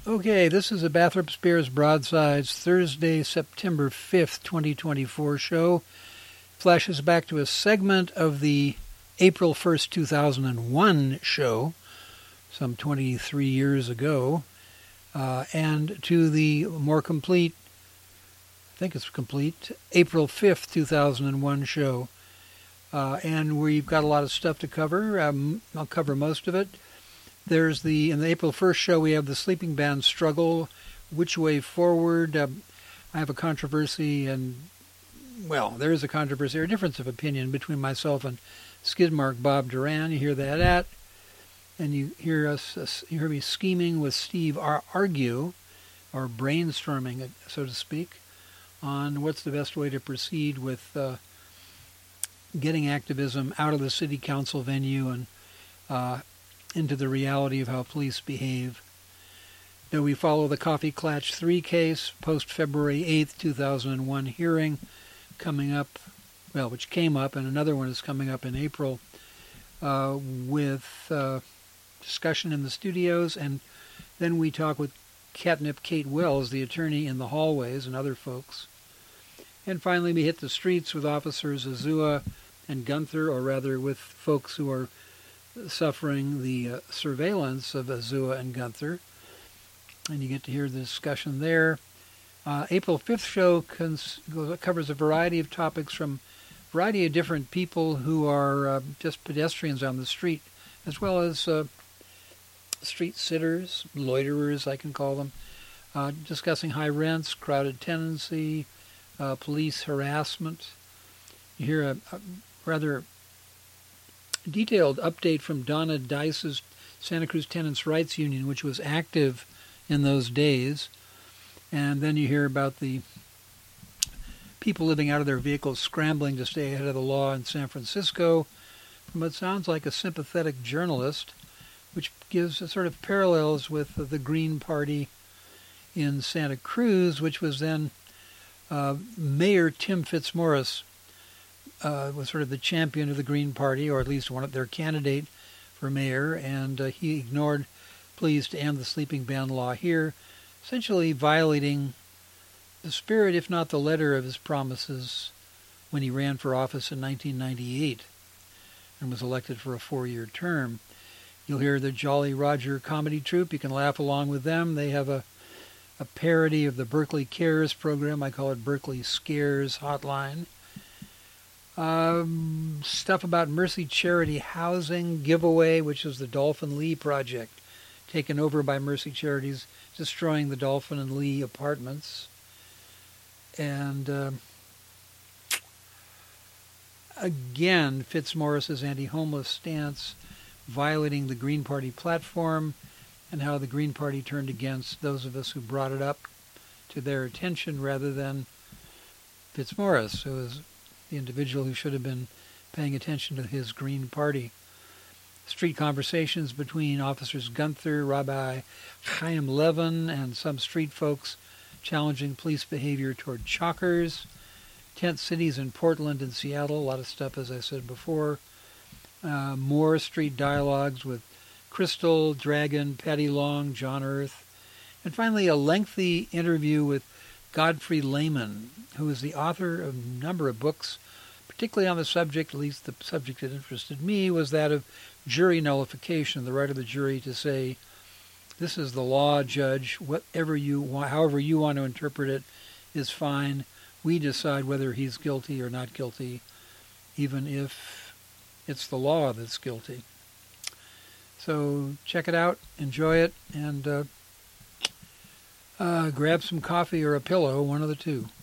Okay, this is a Bathrop Spears Broadsides Thursday, September 5th, 2024 show. Flashes back to a segment of the April 1st, 2001 show, some 23 years ago, and to the more complete, I think it's complete, April 5th, 2001 show. And we've got a lot of stuff to cover. I'll cover most of it. In the April 1st show, we have the sleeping band struggle, which way forward. I have a controversy, there is a controversy, or a difference of opinion between myself and Skidmark Bob Duran. You hear that and you hear me scheming with Steve Argue, or brainstorming, so to speak, on what's the best way to proceed with getting activism out of the city council venue and into the reality of how police behave. Now we follow the Coffee Klatch 3 case, post-February 8th, 2001 hearing coming up, which came up, and another one is coming up in April, with discussion in the studios, and then we talk with Catnip Kate Wells, the attorney in the hallways, and other folks. And finally we hit the streets with Officers Azua and Gunther, or rather with folks who are suffering the surveillance of Azua and Gunther, and you get to hear the discussion there. April 5th show covers a variety of topics from a variety of different people who are just pedestrians on the street, as well as street sitters, loiterers, I can call them, discussing high rents, crowded tenancy, police harassment. You hear a rather detailed update from Donna Dice's Santa Cruz Tenants' Rights Union, which was active in those days. And then you hear about the people living out of their vehicles scrambling to stay ahead of the law in San Francisco, from what sounds like a sympathetic journalist, which gives a sort of parallels with the Green Party in Santa Cruz, which was then Mayor Tim Fitzmaurice was sort of the champion of the Green Party, or at least one of their candidate for mayor, and he ignored pleas to end the sleeping ban law here, essentially violating the spirit, if not the letter, of his promises when he ran for office in 1998 and was elected for a 4-year term. You'll hear the Jolly Roger comedy troupe. You can laugh along with them. They have a parody of the Berkeley Cares program. I call it Berkeley Scares Hotline. Stuff about Mercy Charity Housing Giveaway, which is the Dolphin Lee project, taken over by Mercy Charities, destroying the Dolphin and Lee apartments. And again, Fitzmaurice's anti-homeless stance, violating the Green Party platform, and how the Green Party turned against those of us who brought it up to their attention rather than Fitzmaurice, who is the individual who should have been paying attention to his Green Party. Street conversations between Officers Gunther, Rabbi Chaim Levin, and some street folks challenging police behavior toward chalkers. Tent cities in Portland and Seattle, a lot of stuff, as I said before. More street dialogues with Crystal, Dragon, Patty Long, John Earth. And finally, a lengthy interview with Godfrey Lehman, who is the author of a number of books, particularly on the subject, at least the subject that interested me, was that of jury nullification, the right of the jury to say, this is the law, judge, whatever you want, however you want to interpret it is fine. We decide whether he's guilty or not guilty, even if it's the law that's guilty. So check it out, enjoy it, and grab some coffee or a pillow, one of the two.